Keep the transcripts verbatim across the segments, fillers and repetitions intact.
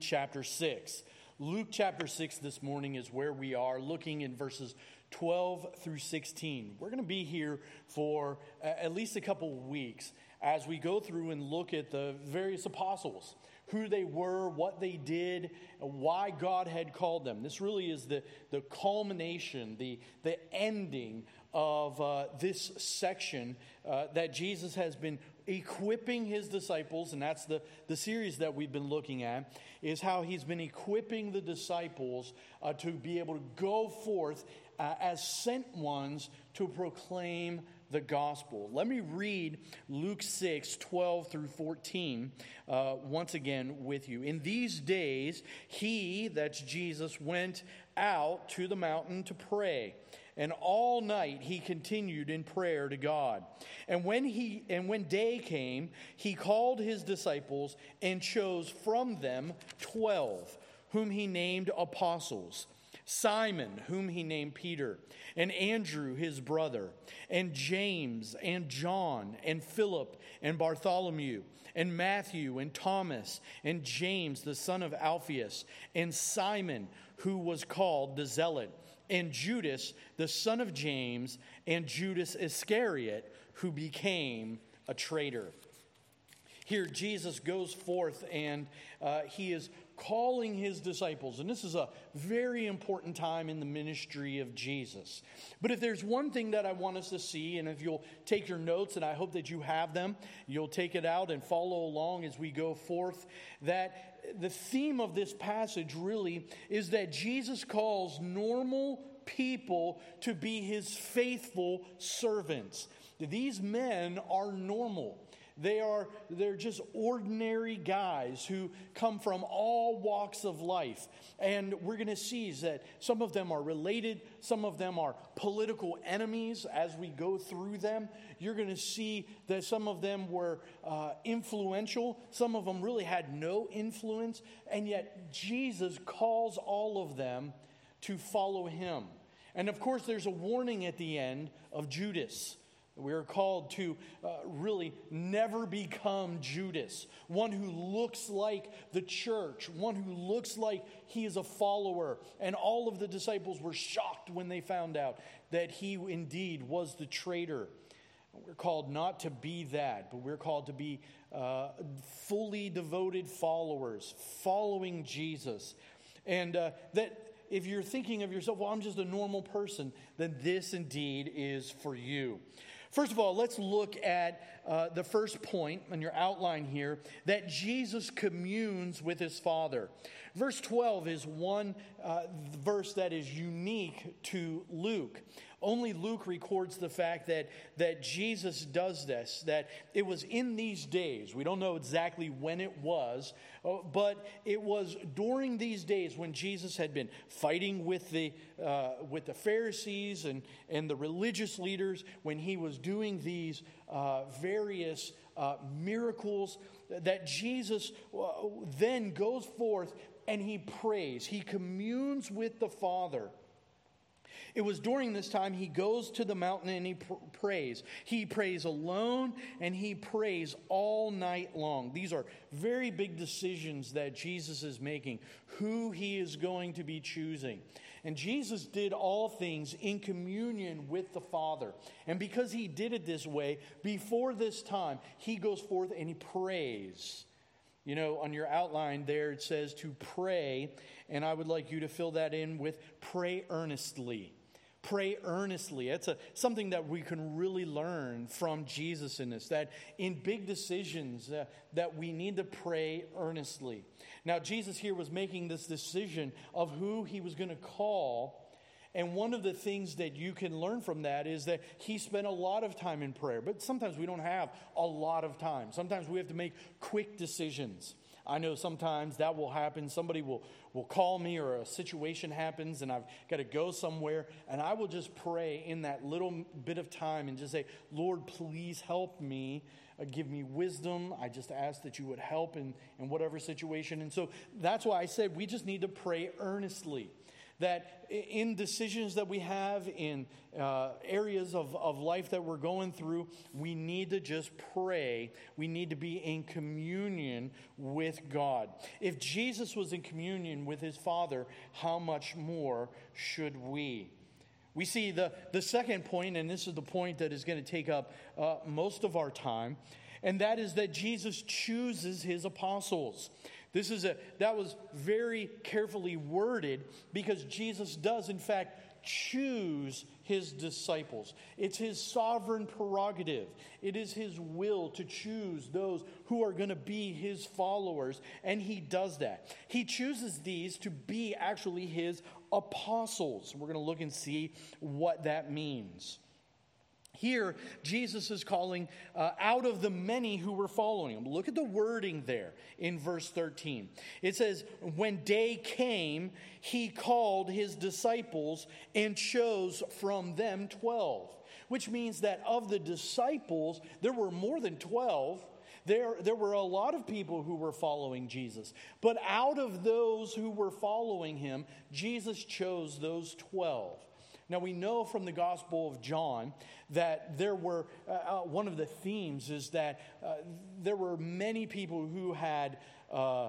chapter six. Luke chapter six this morning is where we are, looking in verses twelve through sixteen. We're going to be here for at least a couple of weeks as we go through and look at the various apostles, who they were, what they did, why God had called them. This really is the, the culmination, the, the ending of uh, this section uh, that Jesus has been equipping his disciples, and that's the, the series that we've been looking at, is how he's been equipping the disciples uh, to be able to go forth uh, as sent ones to proclaim the gospel. Let me read Luke six, twelve through fourteen uh, once again with you. In these days, he, that's Jesus, went out to the mountain to pray. And all night he continued in prayer to God. And when he and when day came, he called his disciples and chose from them twelve, whom he named apostles. Simon, whom he named Peter, and Andrew his brother, and James, and John, and Philip, and Bartholomew, and Matthew, and Thomas, and James the son of Alphaeus, and Simon, who was called the Zealot, and Judas the son of James, and Judas Iscariot, who became a traitor. Here Jesus goes forth and uh, he is calling his disciples. And this is a very important time in the ministry of Jesus. But if there's one thing that I want us to see, and if you'll take your notes, and I hope that you have them, you'll take it out and follow along as we go forth, that the theme of this passage really is that Jesus calls normal people to be his faithful servants. These men are normal. They are, they're just ordinary guys who come from all walks of life. And we're going to see that some of them are related. Some of them are political enemies as we go through them. You're going to see that some of them were uh, influential. Some of them really had no influence. And yet Jesus calls all of them to follow him. And of course, there's a warning at the end of Judas. We are called to uh, really never become Judas, one who looks like the church, one who looks like he is a follower. And all of the disciples were shocked when they found out that he indeed was the traitor. We're called not to be that, but we're called to be uh, fully devoted followers, following Jesus. And uh, that if you're thinking of yourself, well, I'm just a normal person, then this indeed is for you. First of all, let's look at uh, the first point on your outline here, that Jesus communes with his Father. Verse twelve is one uh, verse that is unique to Luke. Only Luke records the fact that, that Jesus does this, that it was in these days. We don't know exactly when it was, uh, but it was during these days when Jesus had been fighting with the uh, with the Pharisees and, and the religious leaders, when he was doing these uh, various uh, miracles, that Jesus uh, then goes forth and he prays. He communes with the Father. It was during this time he goes to the mountain and he pr- prays. He prays alone and he prays all night long. These are very big decisions that Jesus is making, who he is going to be choosing. And Jesus did all things in communion with the Father. And because he did it this way, before this time, he goes forth and he prays. You know, on your outline there, it says to pray, and I would like you to fill that in with pray earnestly. Pray earnestly. It's a, something that we can really learn from Jesus in this, that in big decisions uh, that we need to pray earnestly. Now, Jesus here was making this decision of who he was going to call. And one of the things that you can learn from that is that he spent a lot of time in prayer. But sometimes we don't have a lot of time. Sometimes we have to make quick decisions. I know sometimes that will happen. Somebody will, will call me or a situation happens and I've got to go somewhere. And I will just pray in that little bit of time and just say, Lord, please help me. Uh, give me wisdom. I just ask that you would help in, in whatever situation. And so that's why I said we just need to pray earnestly. That in decisions that we have, in uh, areas of, of life that we're going through, we need to just pray. We need to be in communion with God. If Jesus was in communion with his Father, how much more should we? We see the, the second point, and this is the point that is going to take up uh, most of our time, and that is that Jesus chooses his apostles. This is a that was very carefully worded because Jesus does, in fact, choose his disciples. It's his sovereign prerogative. It is his will to choose those who are going to be his followers, and he does that. He chooses these to be actually his apostles. We're going to look and see what that means. Here, Jesus is calling uh, out of the many who were following him. Look at the wording there in verse thirteen. It says, when day came, he called his disciples and chose from them twelve. Which means that of the disciples, there were more than twelve. There, there were a lot of people who were following Jesus. But out of those who were following him, Jesus chose those twelve. Now, we know from the Gospel of John that there were, uh, one of the themes is that uh, there were many people who had uh, uh,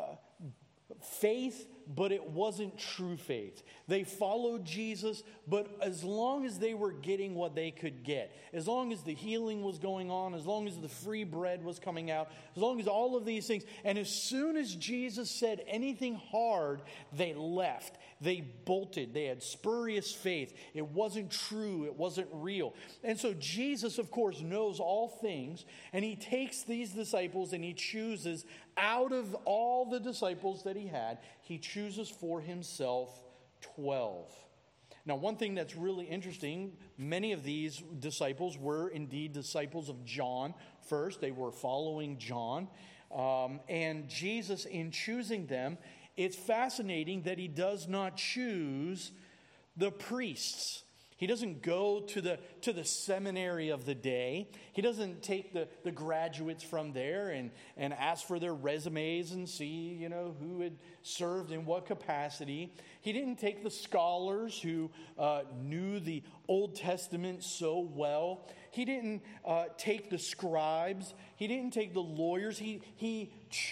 faith, but it wasn't true faith. They followed Jesus, but as long as they were getting what they could get, as long as the healing was going on, as long as the free bread was coming out, as long as all of these things, and as soon as Jesus said anything hard, they left. They bolted. They had spurious faith. It wasn't true. It wasn't real. And so Jesus, of course, knows all things, and he takes these disciples and he chooses out of all the disciples that he had, he chooses for himself twelve. Now, one thing that's really interesting, many of these disciples were indeed disciples of John first. They were following John. Um, and Jesus, in choosing them, it's fascinating that he does not choose the priests. He doesn't go to the to the seminary of the day. He doesn't take the, the graduates from there and, and ask for their resumes and see, you know, who had served in what capacity. He didn't take the scholars who uh, knew the Old Testament so well. He didn't uh, take the scribes. He didn't take the lawyers. He he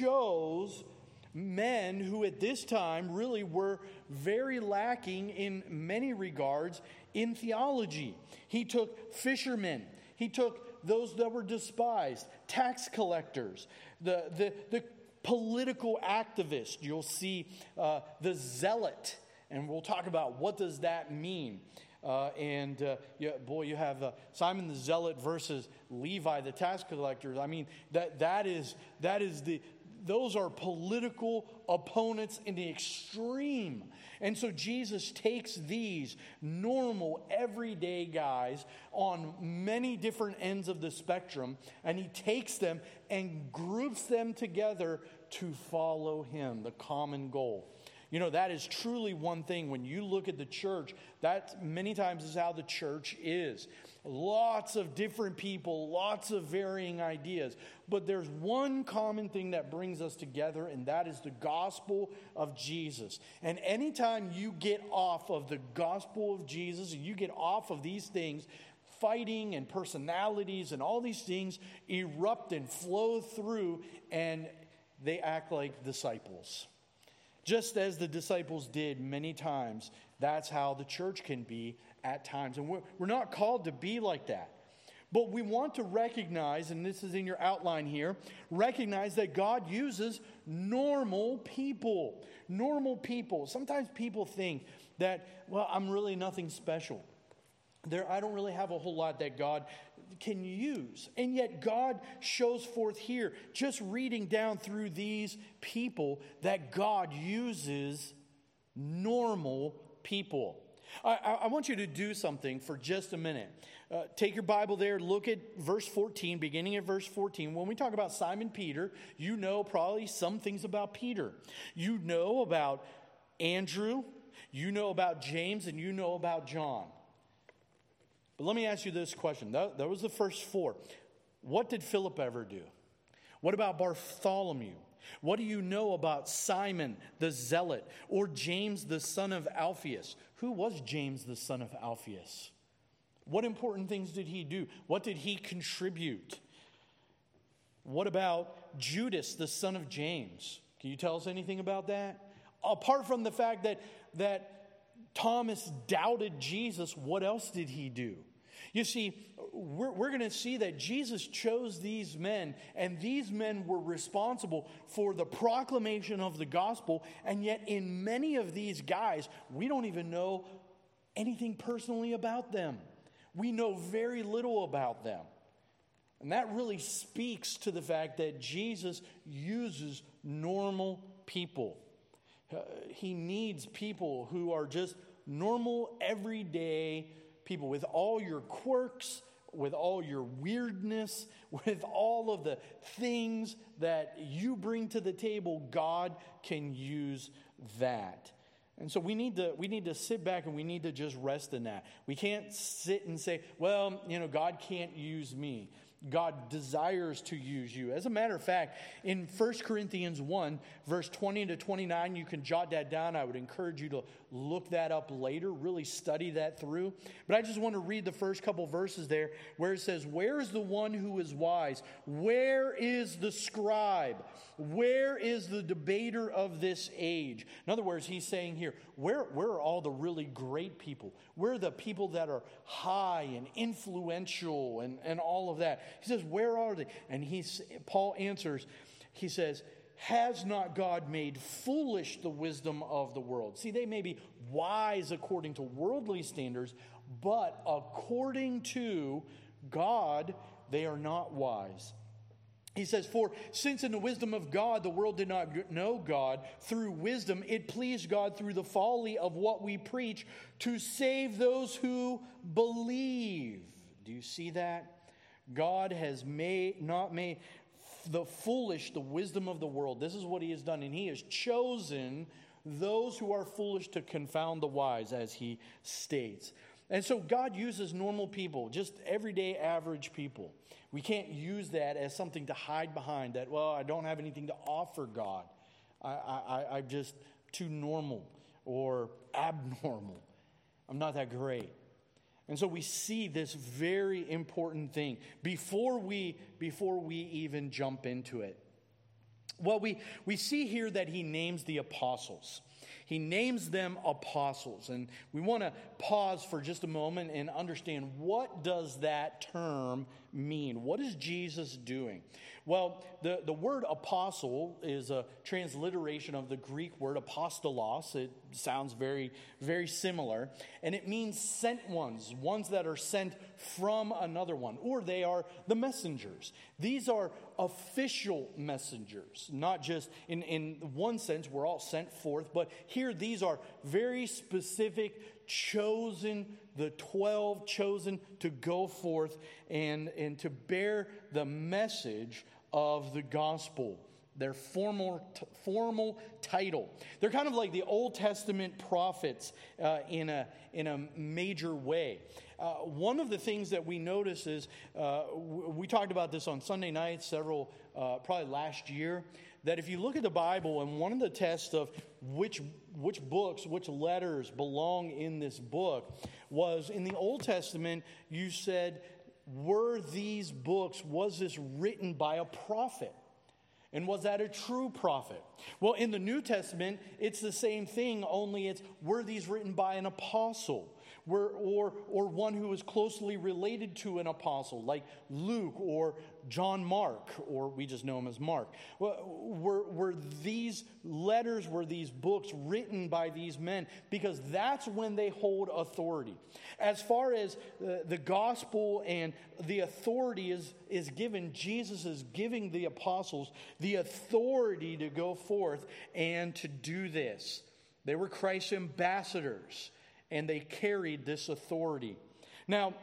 chose men who at this time really were very lacking in many regards in theology. He took fishermen. He took those that were despised, tax collectors, the, the, the political activists. You'll see uh, the zealot, and we'll talk about what does that mean. Uh, and uh, yeah, boy, you have uh, Simon the Zealot versus Levi the tax collector. I mean, that that is that is the those are political opponents in the extreme. And so Jesus takes these normal, everyday guys on many different ends of the spectrum, and he takes them and groups them together to follow him, the common goal. You know, that is truly one thing. When you look at the church, that many times is how the church is. Lots of different people, lots of varying ideas. But there's one common thing that brings us together, and that is the gospel of Jesus. And anytime you get off of the gospel of Jesus, and you get off of these things, fighting and personalities and all these things erupt and flow through, and they act like disciples. Just as the disciples did many times, that's how the church can be at times. And we're, we're not called to be like that. But we want to recognize, and this is in your outline here, recognize that God uses normal people. Normal people. Sometimes people think that, well, I'm really nothing special. There, I don't really have a whole lot that God can use. And yet God shows forth here, just reading down through these people, that God uses normal people. I, I, I want you to do something for just a minute. Uh, take your Bible there, look at verse fourteen, beginning at verse fourteen. When we talk about Simon Peter, you know probably some things about Peter. You know about Andrew, you know about James, and you know about John. But let me ask you this question. That, that was the first four. What did Philip ever do? What about Bartholomew? What do you know about Simon the Zealot or James the son of Alphaeus? Who was James the son of Alphaeus? What important things did he do? What did he contribute? What about Judas the son of James? Can you tell us anything about that? Apart from the fact that, that Thomas doubted Jesus, what else did he do? You see, we're, we're going to see that Jesus chose these men, and these men were responsible for the proclamation of the gospel, and yet in many of these guys, we don't even know anything personally about them. We know very little about them. And that really speaks to the fact that Jesus uses normal people. Uh, he needs people who are just normal, everyday people with all your quirks, with all your weirdness, with all of the things that you bring to the table. God can use that. And so we need to we need to sit back and we need to just rest in that. We can't sit and say, well, you know, God can't use me. God desires to use you. As a matter of fact, in First Corinthians one, verse twenty to twenty-nine, you can jot that down. I would encourage you to look that up later, really study that through. But I just want to read the first couple verses there where it says, where is the one who is wise? Where is the scribe? Where is the debater of this age? In other words, he's saying here, where, where are all the really great people? Where are the people that are high and influential and, and all of that? He says, where are they? And he's, Paul answers, he says, has not God made foolish the wisdom of the world? See, they may be wise according to worldly standards, but according to God, they are not wise. He says, for since in the wisdom of God, the world did not know God, through wisdom, it pleased God through the folly of what we preach to save those who believe. Do you see that? God has made, not made the foolish the wisdom of the world. This is what he has done. And he has chosen those who are foolish to confound the wise, as he states. And so God uses normal people, just everyday average people. We can't use that as something to hide behind, that, well, I don't have anything to offer God. I, I, I'm just too normal or abnormal. I'm not that great. And so we see this very important thing before we, before we even jump into it. Well, we, we see here that he names the apostles. He names them apostles. And we want to pause for just a moment and understand, what does that term mean? What is Jesus doing? Well, the, the word apostle is a transliteration of the Greek word apostolos. It sounds very, very similar. And it means sent ones, ones that are sent from another one, or they are the messengers. These are official messengers, not just in, in one sense, we're all sent forth, but here these are very specific, chosen, the twelve chosen to go forth and, and to bear the message of the gospel. Their formal t- formal title. They're kind of like the Old Testament prophets uh, in a in a major way. Uh, one of the things that we notice is uh, we talked about this on Sunday night, several uh, probably last year. That if you look at the Bible, and one of the tests of which which books, which letters belong in this book, was in the Old Testament. You said, were these books, was this written by a prophet? And was that a true prophet? Well, in the New Testament, it's the same thing, only it's, were these written by an apostle? Were, or, or one who is closely related to an apostle, like Luke or John Mark, or we just know him as Mark. Were, were these letters, were these books written by these men? Because that's when they hold authority. As far as the, the gospel and the authority is, is given, Jesus is giving the apostles the authority to go forth and to do this. They were Christ's ambassadors, and they carried this authority. Now,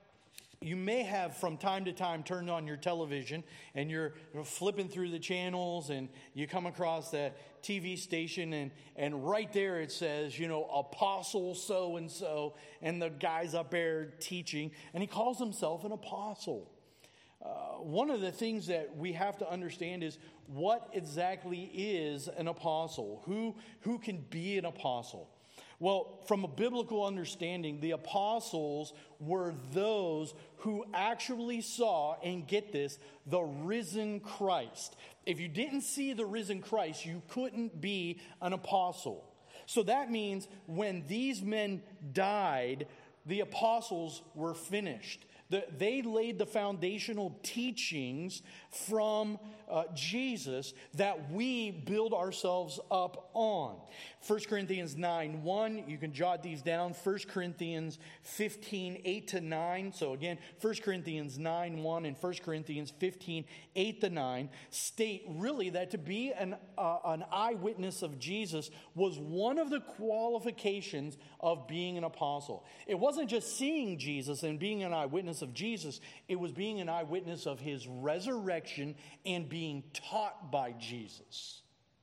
you may have from time to time turned on your television and you're flipping through the channels and you come across that T V station and, and right there it says, you know, apostle so-and-so, and the guy's up there teaching, and he calls himself an apostle. Uh, one of the things that we have to understand is what exactly is an apostle? Who, who can be an apostle? Well, from a biblical understanding, the apostles were those who actually saw, and get this, the risen Christ. If you didn't see the risen Christ, you couldn't be an apostle. So that means when these men died, the apostles were finished. The, they laid the foundational teachings from uh, Jesus that we build ourselves up on. First Corinthians nine one, you can jot these down. First Corinthians fifteen eight to nine. So again, First Corinthians nine one and First Corinthians fifteen eight to nine state really that to be an, uh, an eyewitness of Jesus was one of the qualifications of being an apostle. It wasn't just seeing Jesus and being an eyewitness of Jesus, it was being an eyewitness of his resurrection and being taught by Jesus.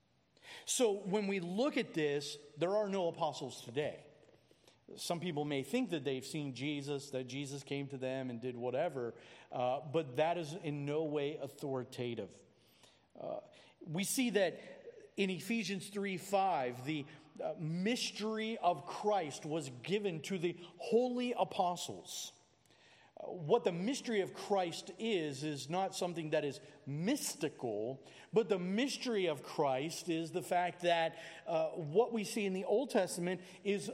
So when we look at this, there are no apostles today. Some people may think that they've seen Jesus, that Jesus came to them and did whatever, uh, but that is in no way authoritative. Uh, we see that in Ephesians three five, the uh, mystery of Christ was given to the holy apostles. What the mystery of Christ is, is not something that is mystical, but the mystery of Christ is the fact that uh, what we see in the Old Testament is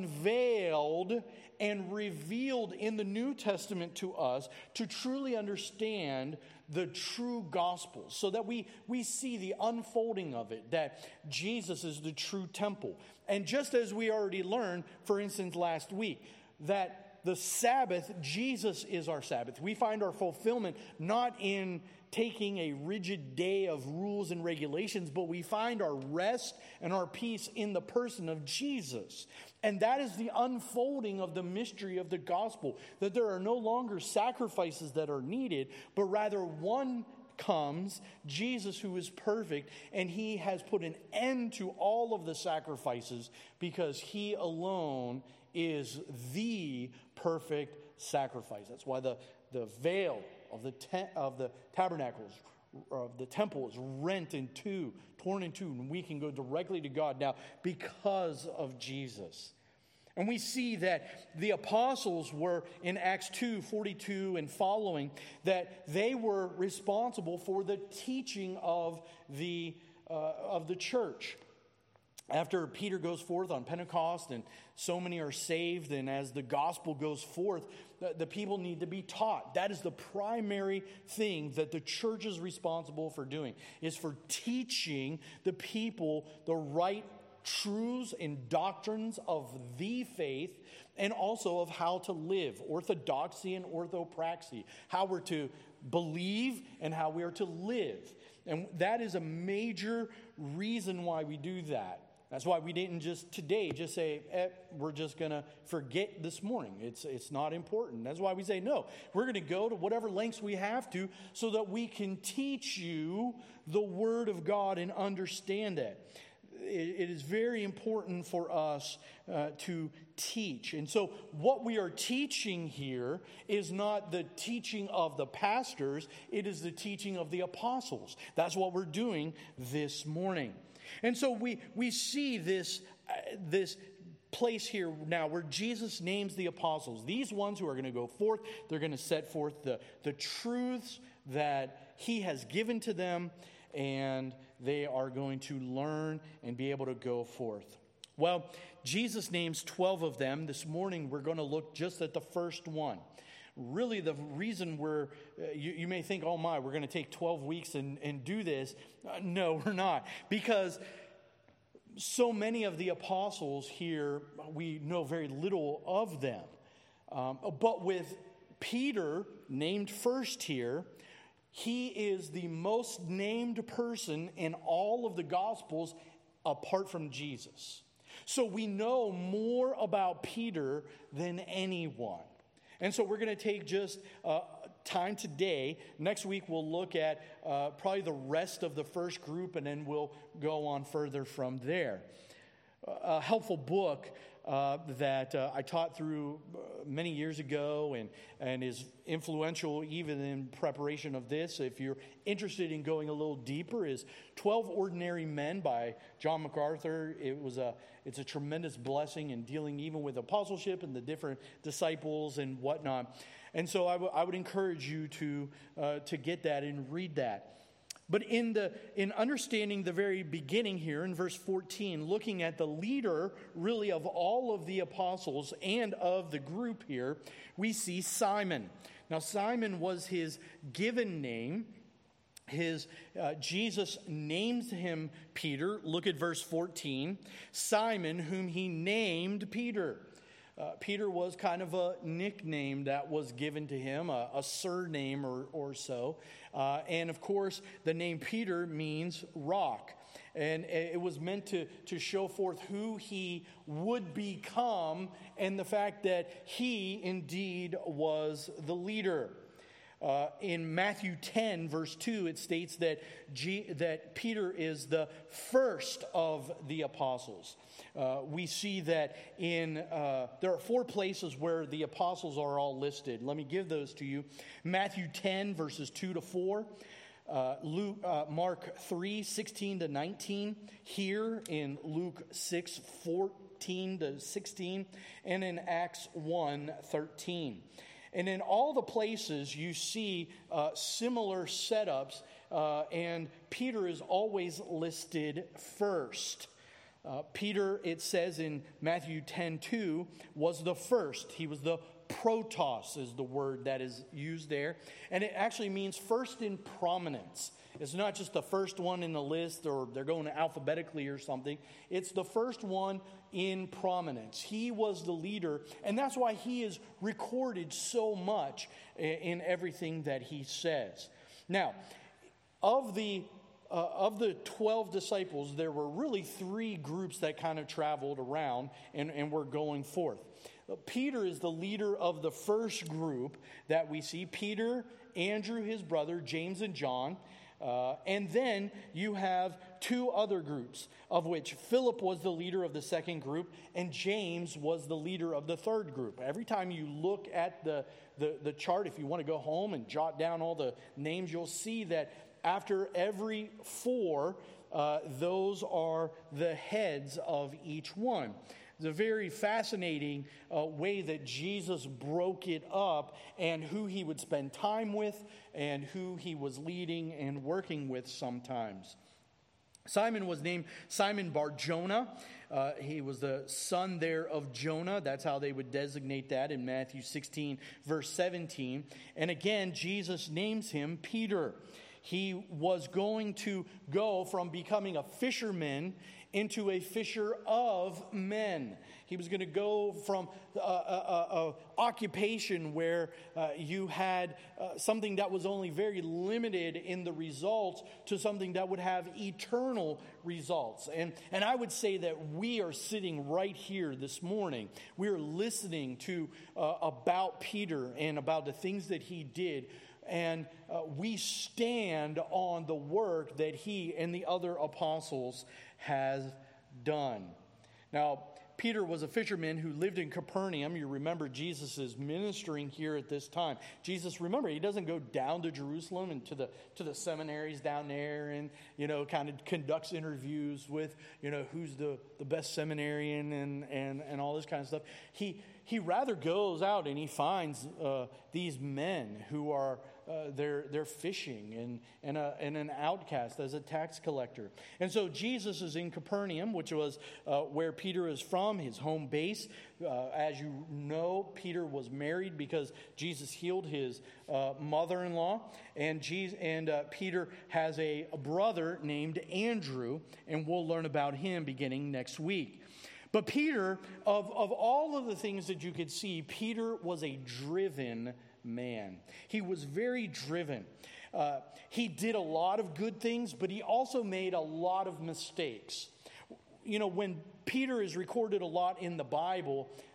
unveiled and revealed in the New Testament to us to truly understand the true gospel, so that we, we see the unfolding of it, that Jesus is the true temple. And just as we already learned, for instance, last week, that the Sabbath, Jesus is our Sabbath. We find our fulfillment not in taking a rigid day of rules and regulations, but we find our rest and our peace in the person of Jesus. And that is the unfolding of the mystery of the gospel, that there are no longer sacrifices that are needed, but rather one comes, Jesus, who is perfect, and he has put an end to all of the sacrifices because he alone is the perfect sacrifice. That's why the, the veil of the tent, of the tabernacles, of the temple is rent in two, torn in two, and we can go directly to God now because of Jesus. And we see that the apostles were, in Acts two forty-two and following, that they were responsible for the teaching of the, uh, of the church. After Peter goes forth on Pentecost and so many are saved, and as the gospel goes forth, the, the people need to be taught. That is the primary thing that the church is responsible for doing, is for teaching the people the right truths and doctrines of the faith, and also of how to live, orthodoxy and orthopraxy, how we're to believe and how we are to live. And that is a major reason why we do that. That's why we didn't just today just say, eh, we're just going to forget this morning. It's, it's not important. That's why we say, no, we're going to go to whatever lengths we have to so that we can teach you the Word of God and understand it. It, it is very important for us uh, to teach. And so what we are teaching here is not the teaching of the pastors. It is the teaching of the apostles. That's what we're doing this morning. And so we, we see this, uh, this place here now where Jesus names the apostles. These ones who are going to go forth, they're going to set forth the, the truths that he has given to them, and they are going to learn and be able to go forth. Well, Jesus names twelve of them. This morning we're going to look just at the first one. Really, the reason we're, uh, you, you may think, oh my, we're going to take twelve weeks and, and do this. Uh, no, we're not. Because so many of the apostles here, we know very little of them. Um, but with Peter named first here, he is the most named person in all of the Gospels apart from Jesus. So we know more about Peter than anyone. And so we're going to take just uh, time today. Next week we'll look at uh, probably the rest of the first group, and then we'll go on further from there. a helpful book uh, that uh, I taught through many years ago and, and is influential even in preparation of this. If you're interested in going a little deeper, is twelve Ordinary Men by John MacArthur. It was a it's a tremendous blessing in dealing even with apostleship and the different disciples and whatnot. And so I, w- I would encourage you to uh, to get that and read that. But in the in understanding the very beginning here in verse fourteen, looking at the leader really of all of the apostles and of the group here, we see Simon. Now Simon was his given name. His uh, Jesus names him Peter. Look at verse fourteen. Simon, whom he named Peter. Uh, Peter was kind of a nickname that was given to him, a, a surname or, or so. Uh, and of course, the name Peter means rock. And it was meant to, to show forth who he would become and the fact that he indeed was the leader. Uh, in Matthew ten, verse two, it states that, G, that Peter is the first of the apostles. Uh, we see that in, uh, there are four places where the apostles are all listed. Let me give those to you. Matthew ten, verses two to four. Uh, Luke, uh, Mark three, sixteen to nineteen. Here in Luke six, fourteen to sixteen. And in Acts one, thirteen. And in all the places you see uh, similar setups, uh, and Peter is always listed first. Uh, Peter, it says in Matthew ten two, was the first. He was the protos is the word that is used there. And it actually means first in prominence. It's not just the first one in the list or they're going alphabetically or something. It's the first one in prominence. He was the leader, and that's why he is recorded so much in everything that he says. Now, of the uh, of the twelve disciples, there were really three groups that kind of traveled around and, and were going forth. Peter is the leader of the first group that we see. Peter, Andrew, his brother, James and John. Uh, and then you have two other groups, of which Philip was the leader of the second group, and James was the leader of the third group. Every time you look at the, the, the chart, if you want to go home and jot down all the names, you'll see that after every four, uh, those are the heads of each one. It's a very fascinating uh, way that Jesus broke it up and who he would spend time with and who he was leading and working with sometimes. Simon was named Simon Bar-Jonah. Uh, he was the son there of Jonah. That's how they would designate that in Matthew sixteen, verse seventeen. And again, Jesus names him Peter. He was going to go from becoming a fisherman into a fisher of men. He was going to go from a, a, a, a occupation where uh, you had uh, something that was only very limited in the results to something that would have eternal results. And, and I would say that we are sitting right here this morning. We are listening to uh, about Peter and about the things that he did. And uh, we stand on the work that he and the other apostles has done. Now, Peter was a fisherman who lived in Capernaum. You remember Jesus is ministering here at this time. Jesus, remember, he doesn't go down to Jerusalem and to the to the seminaries down there and, you know, kind of conducts interviews with, you know, who's the, the best seminarian and, and, and all this kind of stuff. He he rather goes out and he finds uh, these men who are Uh, they're they're fishing and and, a, and an outcast as a tax collector. And so Jesus is in Capernaum, which was uh, where Peter is from, his home base. Uh, as you know, Peter was married because Jesus healed his uh, mother-in-law, and Jesus, and uh, Peter has a, a brother named Andrew, and we'll learn about him beginning next week. But Peter, of of all of the things that you could see, Peter was a driven man. He was very driven. Uh, he did a lot of good things, but he also made a lot of mistakes. You know, when Peter is recorded a lot in the Bible,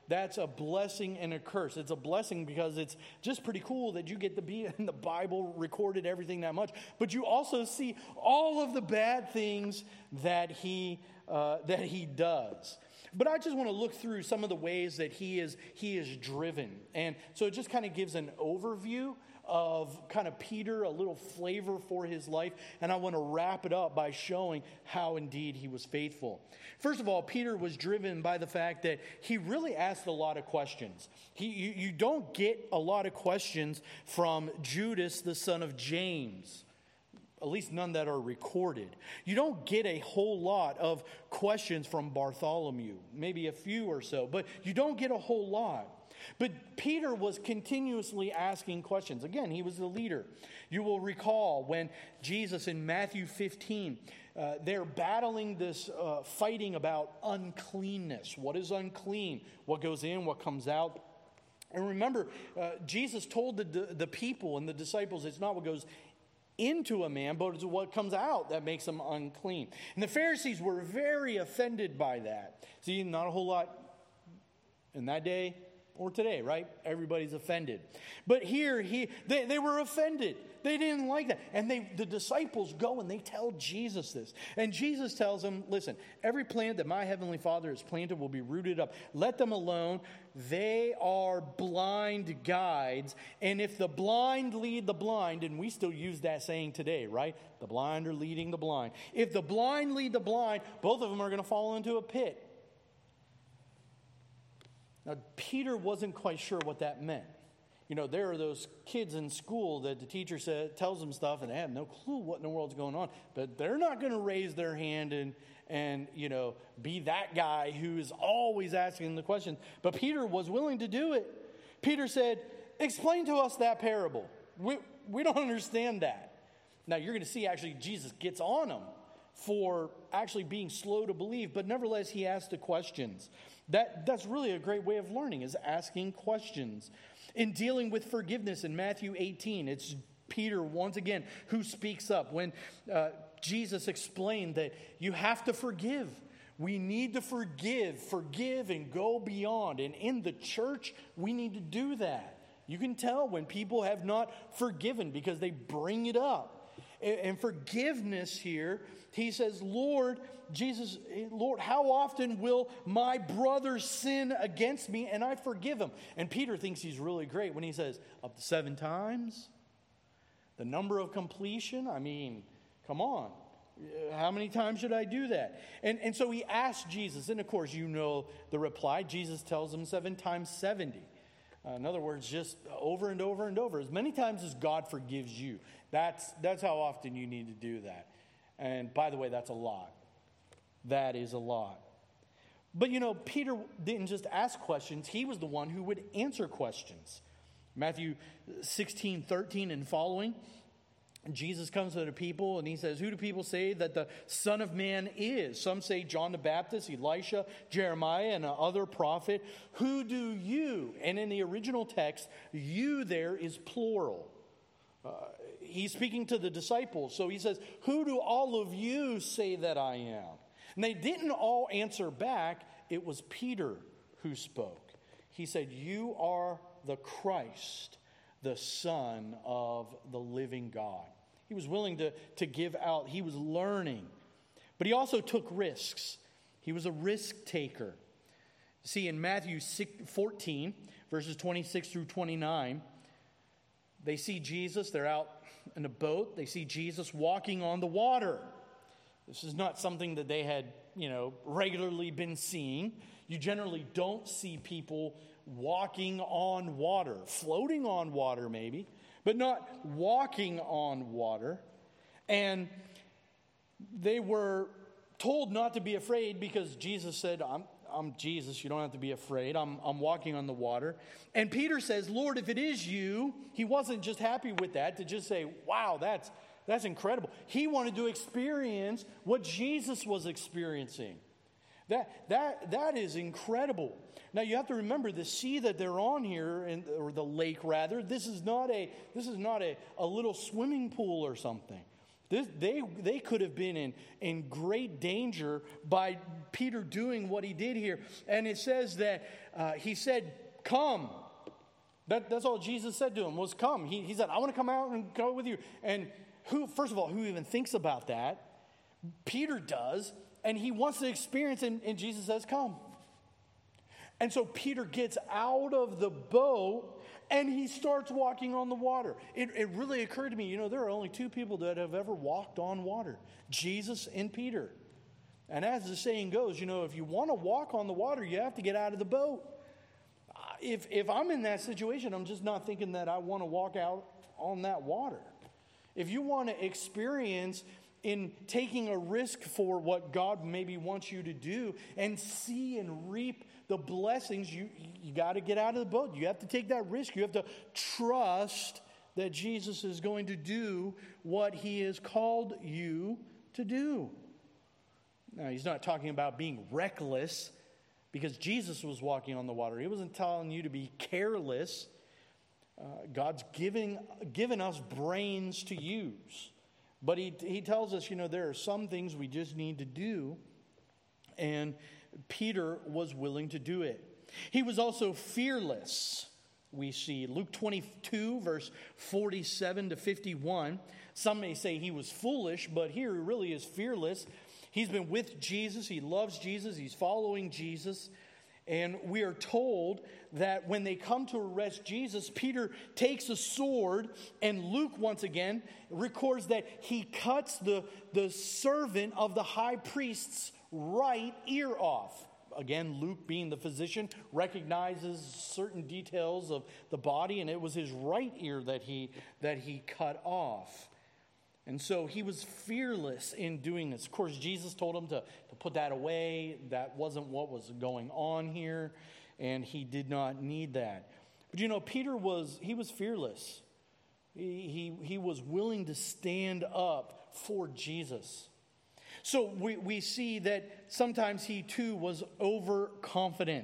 that's a blessing and a curse. It's a blessing because it's just pretty cool that you get to be in the Bible, recorded everything that much. But you also see all of the bad things that he uh, that he does. But I just want to look through some of the ways that he is he is driven. And so it just kind of gives an overview of kind of Peter, a little flavor for his life. And I want to wrap it up by showing how indeed he was faithful. First of all, Peter was driven by the fact that he really asked a lot of questions. He, you, you don't get a lot of questions from Judas, the son of James. At least none that are recorded. You don't get a whole lot of questions from Bartholomew. Maybe a few or so, but you don't get a whole lot. But Peter was continuously asking questions. Again, he was the leader. You will recall when Jesus in Matthew fifteen, uh, they're battling this, uh, fighting about uncleanness. What is unclean? What goes in? What comes out? And remember, uh, Jesus told the, the, the people and the disciples, it's not what goes into a man, but it's what comes out that makes him unclean. And the Pharisees were very offended by that. See, not a whole lot in that day or today, right? Everybody's offended. But here, he they, they were offended. They didn't like that. And they the disciples go and they tell Jesus this. And Jesus tells them, listen, every plant that my heavenly Father has planted will be rooted up. Let them alone. They are blind guides. And if the blind lead the blind, and we still use that saying today, right? The blind are leading the blind. If the blind lead the blind, both of them are going to fall into a pit. Now, Peter wasn't quite sure what that meant. You know, there are those kids in school that the teacher said, tells them stuff and they have no clue what in the world's going on. But they're not going to raise their hand and, and, you know, be that guy who is always asking the question. But Peter was willing to do it. Peter said, explain to us that parable. We, we don't understand that. Now, you're going to see actually Jesus gets on him for actually being slow to believe. But nevertheless, he asked the questions. That, that's really a great way of learning, is asking questions. In dealing with forgiveness in Matthew eighteen, it's Peter once again who speaks up when uh, Jesus explained that you have to forgive. We need to forgive, forgive and go beyond. And in the church, we need to do that. You can tell when people have not forgiven because they bring it up. And, and forgiveness here, he says, Lord, Jesus, Lord, how often will my brother sin against me and I forgive him? And Peter thinks he's really great when he says, up to seven times? The number of completion? I mean, come on. How many times should I do that? And, and so he asked Jesus, and of course you know the reply. Jesus tells him seven times seventy. Uh, in other words, just over and over and over. As many times as God forgives you. That's, that's how often you need to do that. And by the way, that's a lot. That is a lot. But you know, Peter didn't just ask questions. He was the one who would answer questions. Matthew sixteen, thirteen and following, Jesus comes to the people and he says, who do people say that the Son of Man is? Some say John the Baptist, Elisha, Jeremiah, and another prophet. Who do you? And in the original text, you there is plural. Uh, he's speaking to the disciples. So he says, who do all of you say that I am? And they didn't all answer back. It was Peter who spoke. He said, you are the Christ, the Son of the living God. He was willing to, to give out. He was learning. But he also took risks. He was a risk taker. See, in Matthew fourteen, verses twenty-six through twenty-nine, they see Jesus. They're out in a boat. They see Jesus walking on the water. This is not something that they had, you know, regularly been seeing. You generally don't see people walking on water, floating on water maybe, but not walking on water. And they were told not to be afraid because Jesus said, I'm, I'm Jesus, you don't have to be afraid. I'm, I'm walking on the water. And Peter says, Lord, if it is you, he wasn't just happy with that to just say, wow, that's, that's incredible. He wanted to experience what Jesus was experiencing. That, that, that is incredible. Now you have to remember the sea that they're on here, in, or the lake rather, this is not a, this is not a, a little swimming pool or something. This, they, they could have been in, in great danger by Peter doing what he did here. And it says that uh, he said, come. That, that's all Jesus said to him was come. He, he said, I want to come out and go with you. And who, first of all, who even thinks about that? Peter does. And he wants to experience it. And, and Jesus says, come. And so Peter gets out of the boat and he starts walking on the water. It, it really occurred to me, you know, there are only two people that have ever walked on water, Jesus and Peter. And as the saying goes, you know, if you want to walk on the water, you have to get out of the boat. If, if I'm in that situation, I'm just not thinking that I want to walk out on that water. If you want to experience in taking a risk for what God maybe wants you to do and see and reap the blessings, you, you got to get out of the boat. You have to take that risk. You have to trust that Jesus is going to do what he has called you to do. Now, he's not talking about being reckless because Jesus was walking on the water. He wasn't telling you to be careless. Uh, God's giving, given us brains to use. But he, he tells us, you know, there are some things we just need to do. And Peter was willing to do it. He was also fearless. We see Luke twenty-two, verse forty-seven to fifty-one. Some may say he was foolish, but here he really is fearless. He's been with Jesus. He loves Jesus. He's following Jesus. And we are told that when they come to arrest Jesus, Peter takes a sword, and Luke, once again, records that he cuts the, the servant of the high priest's right ear off. Again, Luke, being the physician, recognizes certain details of the body, and it was his right ear that he, that he cut off. And so he was fearless in doing this. Of course, Jesus told him to, to put that away. That wasn't what was going on here, and he did not need that. But you know, Peter was, he was fearless. He, he, he was willing to stand up for Jesus. So we, we see that sometimes he too was overconfident.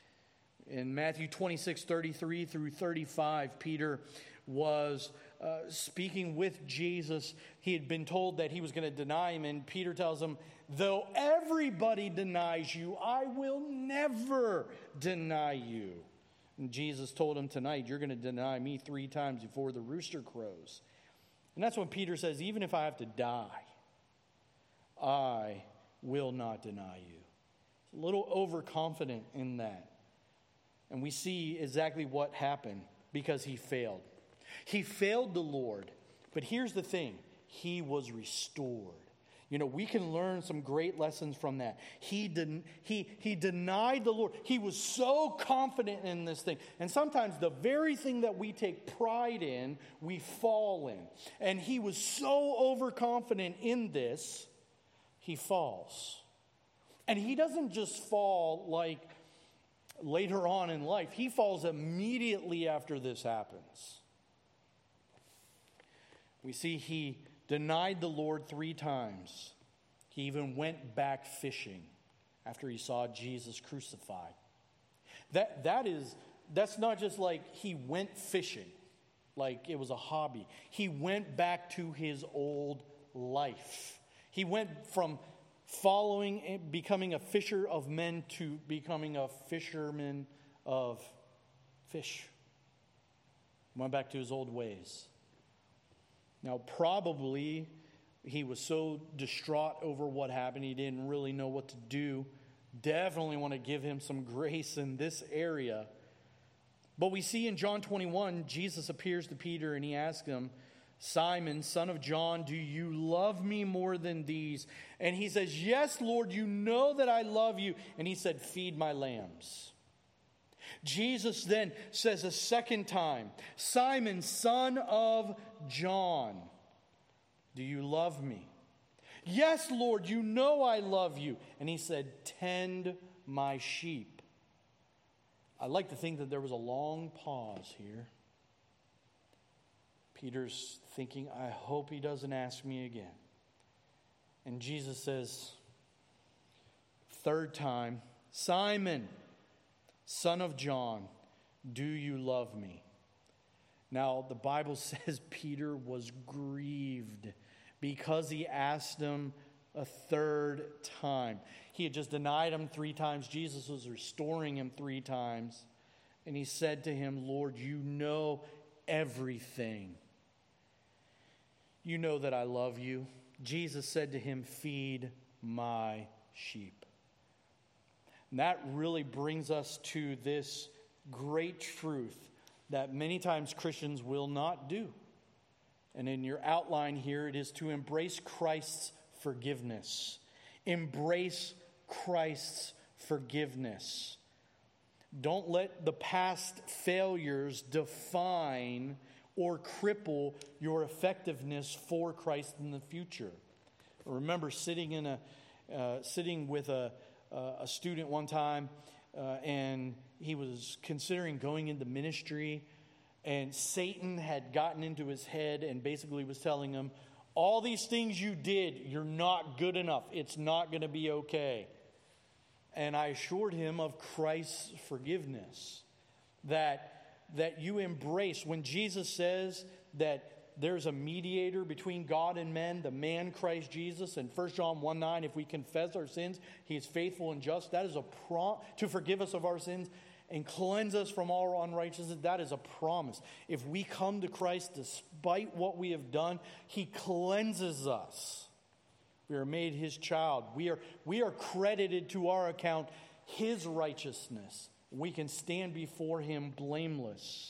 In Matthew twenty-six, thirty-three through thirty-five, Peter was uh, speaking with Jesus. He had been told that he was going to deny him, and Peter tells him, though everybody denies you, I will never deny you. And Jesus told him, tonight you're going to deny me three times before the rooster crows. And that's when Peter says, even if I have to die, I will not deny you. He's a little overconfident in that. And we see exactly what happened because he failed. He failed the Lord. But here's the thing. He was restored. You know, we can learn some great lessons from that. He didn't, he, he denied the Lord. He was so confident in this thing. And sometimes the very thing that we take pride in, we fall in. And he was so overconfident in this, he falls. And he doesn't just fall like later on in life. He falls immediately after this happens. We see he denied the Lord three times. He even went back fishing after he saw Jesus crucified. That, that is, that's not just like he went fishing, like it was a hobby. He went back to his old life. He went from following, becoming a fisher of men to becoming a fisherman of fish. Went back to his old ways. Now, probably he was so distraught over what happened, he didn't really know what to do. Definitely want to give him some grace in this area. But we see in John twenty-one, Jesus appears to Peter and he asks him, Simon, son of John, do you love me more than these? And he says, yes, Lord, you know that I love you. And he said, feed my lambs. Jesus then says a second time, Simon, son of John, do you love me? Yes, Lord, you know I love you. And he said, tend my sheep. I like to think that there was a long pause here. Peter's thinking, I hope he doesn't ask me again. And Jesus says, third time, Simon, son of John, do you love me? Now, the Bible says Peter was grieved because he asked him a third time. He had just denied him three times. Jesus was restoring him three times. And he said to him, Lord, you know everything. You know that I love you. Jesus said to him, feed my sheep. And that really brings us to this great truth that many times Christians will not do. And in your outline here, it is to embrace Christ's forgiveness. Embrace Christ's forgiveness. Don't let the past failures define or cripple your effectiveness for Christ in the future. I remember sitting in a uh, sitting with a uh, a student one time, uh, and he was considering going into ministry, and Satan had gotten into his head and basically was telling him, all these things you did, you're not good enough. It's not going to be okay. And I assured him of Christ's forgiveness, that that you embrace. When Jesus says that there's a mediator between God and men, the man Christ Jesus, in First John one nine, if we confess our sins, he is faithful and just. That is a prom- to forgive us of our sins and cleanse us from all unrighteousness. That is a promise. If we come to Christ despite what we have done, he cleanses us. We are made his child. We are, we are credited to our account his righteousness. We can stand before him blameless.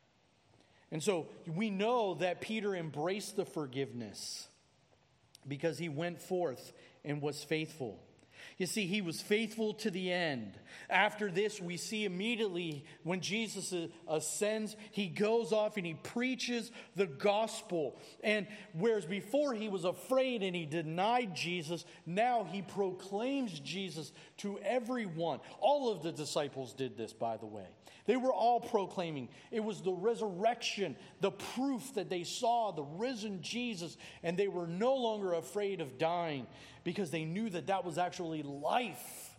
And so we know that Peter embraced the forgiveness because he went forth and was faithful. You see, he was faithful to the end. After this, we see immediately when Jesus ascends, he goes off and he preaches the gospel. And whereas before he was afraid and he denied Jesus, now he proclaims Jesus to everyone. All of the disciples did this, by the way. They were all proclaiming. It was the resurrection, the proof that they saw the risen Jesus, and they were no longer afraid of dying because they knew that that was actually life.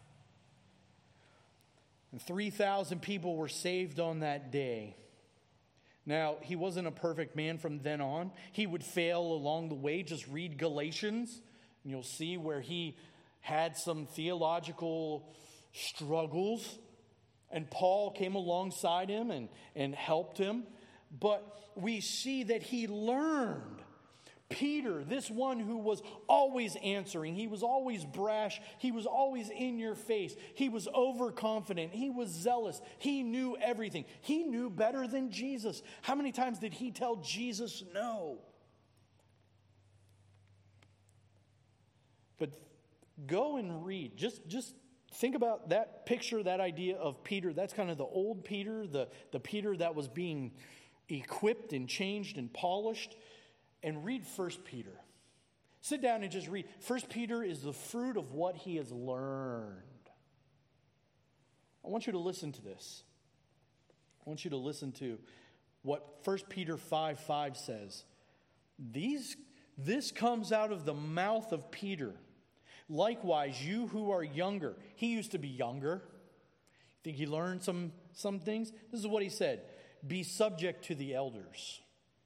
And three thousand people were saved on that day. Now, he wasn't a perfect man from then on. He would fail along the way. Just read Galatians, and you'll see where he had some theological struggles. And Paul came alongside him and, and helped him. But we see that he learned. Peter, this one who was always answering, he was always brash, he was always in your face, he was overconfident, he was zealous, he knew everything. He knew better than Jesus. How many times did he tell Jesus no? But go and read. Just, just think about that picture, that idea of Peter. That's kind of the old Peter, the, the Peter that was being equipped and changed and polished. And read First Peter. Sit down and just read. First Peter is the fruit of what he has learned. I want you to listen to this. I want you to listen to what First Peter five five says. These, this comes out of the mouth of Peter. Likewise, you who are younger. He used to be younger. Think he learned some, some things? This is what he said. Be subject to the elders.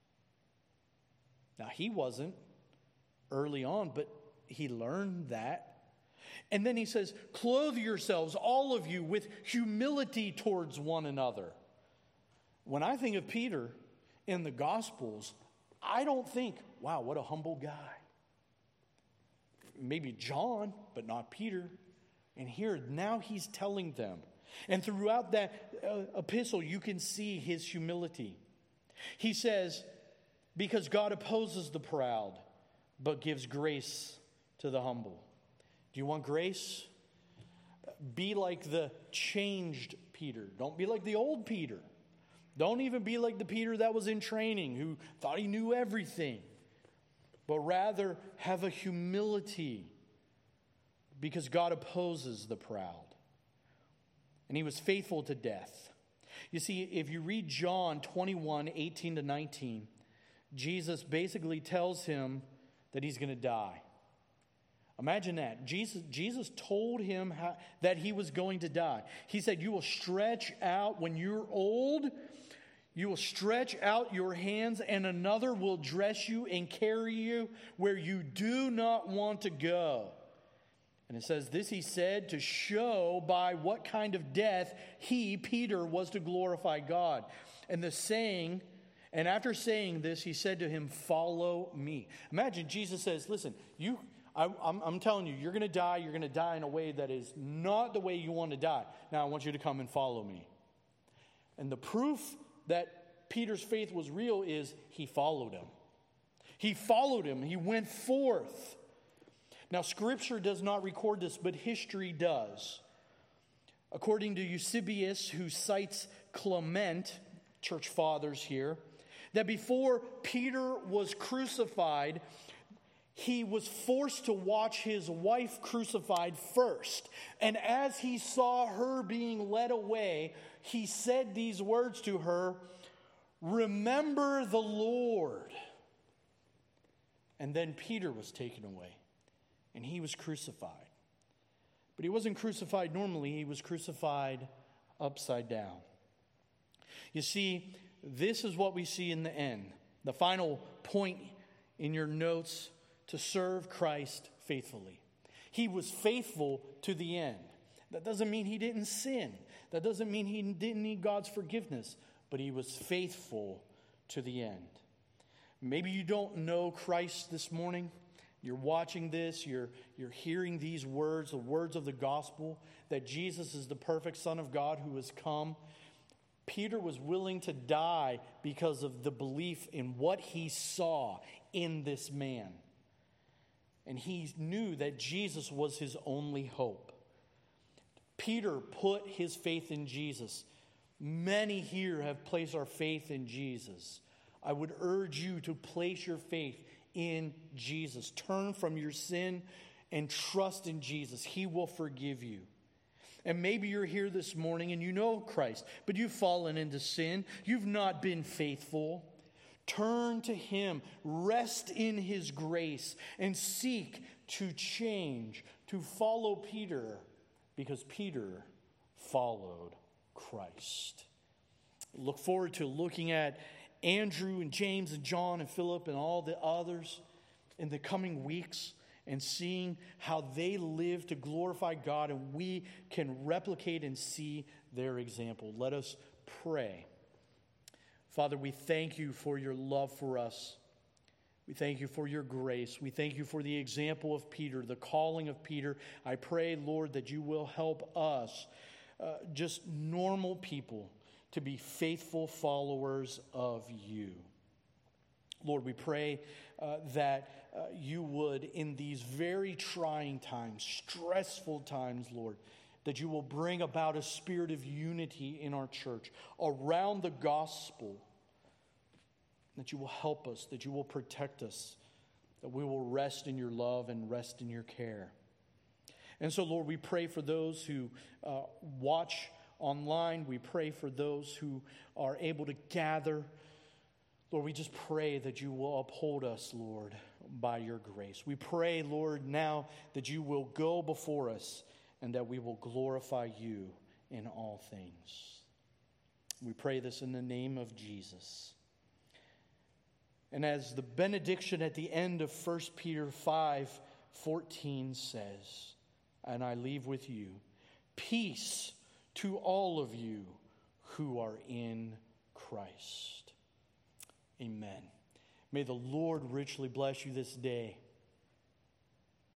Now, he wasn't early on, but he learned that. And then he says, clothe yourselves, all of you, with humility towards one another. When I think of Peter in the Gospels, I don't think, wow, what a humble guy. Maybe John, but not Peter. And here, now he's telling them. And throughout that uh, epistle, you can see his humility. He says, because God opposes the proud, but gives grace to the humble. Do you want grace? Be like the changed Peter. Don't be like the old Peter. Don't even be like the Peter that was in training, who thought he knew everything. But rather have a humility, because God opposes the proud. And he was faithful to death. You see, if you read John twenty-one, eighteen to nineteen, Jesus basically tells him that he's going to die. Imagine that. Jesus, Jesus told him how, that he was going to die. He said, you will stretch out when you're old. You will stretch out your hands, and another will dress you and carry you where you do not want to go. And it says, this he said to show by what kind of death he, Peter, was to glorify God. And the saying, and after saying this, he said to him, follow me. Imagine Jesus says, listen, you, I, I'm, I'm telling you, you're going to die. You're going to die in a way that is not the way you want to die. Now I want you to come and follow me. And the proof that Peter's faith was real is he followed him. He followed him. He went forth. Now, Scripture does not record this, but history does. According to Eusebius, who cites Clement, church fathers here, that before Peter was crucified, he was forced to watch his wife crucified first. And as he saw her being led away, he said these words to her, remember the Lord. And then Peter was taken away. And he was crucified. But he wasn't crucified normally. He was crucified upside down. You see, this is what we see in the end. The final point in your notes: to serve Christ faithfully. He was faithful to the end. That doesn't mean he didn't sin. That doesn't mean he didn't need God's forgiveness. But he was faithful to the end. Maybe you don't know Christ this morning. You're watching this, you're, you're hearing these words, the words of the gospel, that Jesus is the perfect Son of God who has come. Peter was willing to die because of the belief in what he saw in this man. And he knew that Jesus was his only hope. Peter put his faith in Jesus. Many here have placed our faith in Jesus. I would urge you to place your faith in Jesus. Turn from your sin and trust in Jesus. He will forgive you. And maybe you're here this morning and you know Christ, but you've fallen into sin. You've not been faithful. Turn to Him. Rest in His grace and seek to change, to follow Peter, because Peter followed Christ. Look forward to looking at Andrew and James and John and Philip and all the others in the coming weeks and seeing how they live to glorify God, and we can replicate and see their example. Let us pray. Father, we thank you for your love for us. We thank you for your grace. We thank you for the example of Peter, the calling of Peter. I pray, Lord, that you will help us, uh, just normal people, to be faithful followers of you. Lord, we pray uh, that uh, you would, in these very trying times, stressful times, Lord, that you will bring about a spirit of unity in our church around the gospel, that you will help us, that you will protect us, that we will rest in your love and rest in your care. And so, Lord, we pray for those who uh, watch online. We pray for those who are able to gather. Lord, we just pray that you will uphold us, Lord, by your grace. We pray, Lord, now that you will go before us and that we will glorify you in all things. We pray this in the name of Jesus. And as the benediction at the end of First Peter five fourteen says, and I leave with you, peace to all of you who are in Christ. Amen. May the Lord richly bless you this day.